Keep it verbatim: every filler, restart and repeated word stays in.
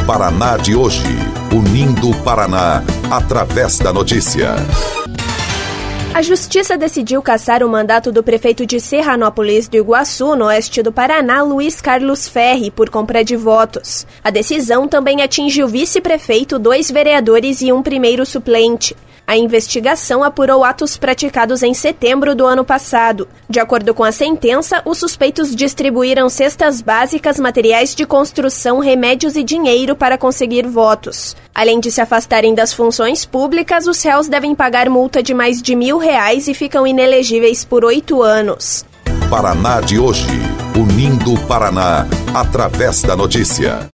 Paraná de hoje, unindo o Paraná através da notícia. A Justiça decidiu cassar o mandato do prefeito de Serranópolis do Iguaçu, no oeste do Paraná, Luiz Carlos Ferri, por compra de votos. A decisão também atinge o vice-prefeito, dois vereadores e um primeiro suplente. A investigação apurou atos praticados em setembro do ano passado. De acordo com a sentença, os suspeitos distribuíram cestas básicas, materiais de construção, remédios e dinheiro para conseguir votos. Além de se afastarem das funções públicas, os réus devem pagar multa de mais de mil reais e ficam inelegíveis por oito anos. Paraná de hoje, unindo o Paraná através da notícia.